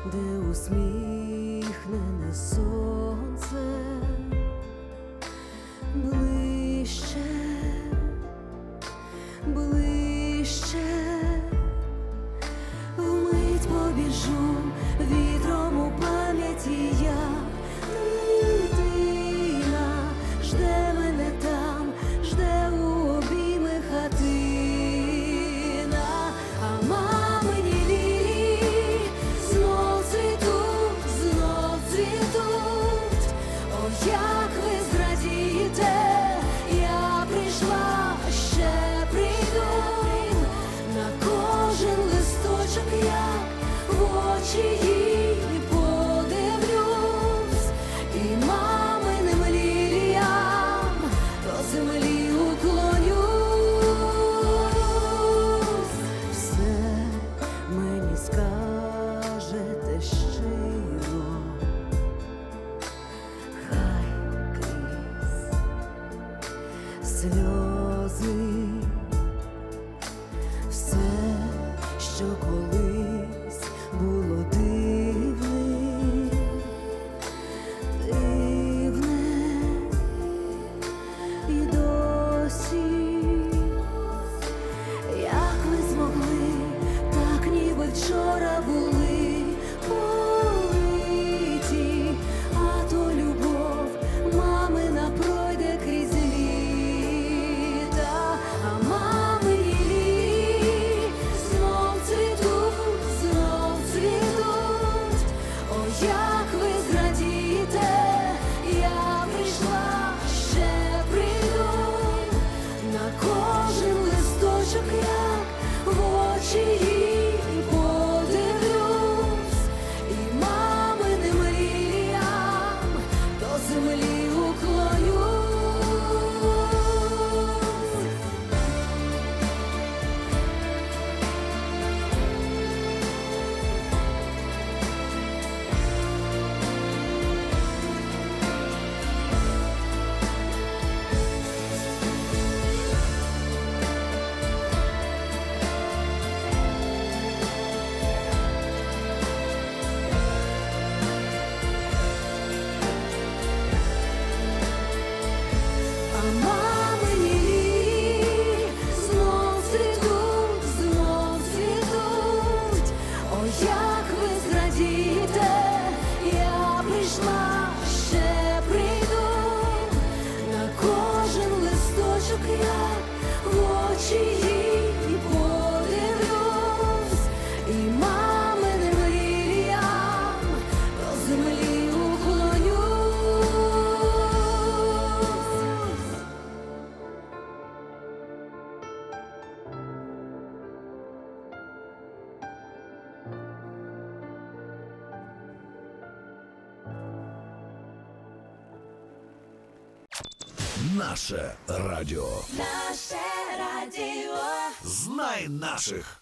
де усміхнене сонце ближче, ближче, вмить побіжу вітром у пам'яті я. Дитина жде мене там, жде у обійми хатина, а мамині лілії знов цвітуть, знов цвітуть. О, як ви зрадієте, я прийшла, ще прийду. На кожен листочок я в очі їй подивлюсь, і маминим ліліям до землі уклонюсь. Все мені скажете щиро, хай крізь сльози все, що колись було дивним, дивне і досі. Як ви змогли, так ніби вчора були политі, а то любов мамина пройде крізь літа, а мамині лілії знов цвітуть, знов цвітуть. О, як ви зрадієте, я прийшла, ще прийду. На кожен листочок як в очі їй подивлюсь, і маминим ліліям до землі уклонюсь. А мамині лілії знов цвітуть, знов цвітуть. О, як ви зрадієте, я прийшла, ще прийду. На кожен листочок як в очі їй подивлюсь, і маминим ліліям до землі уклонюсь. Наше радіо. Наше радіо. Знай наших.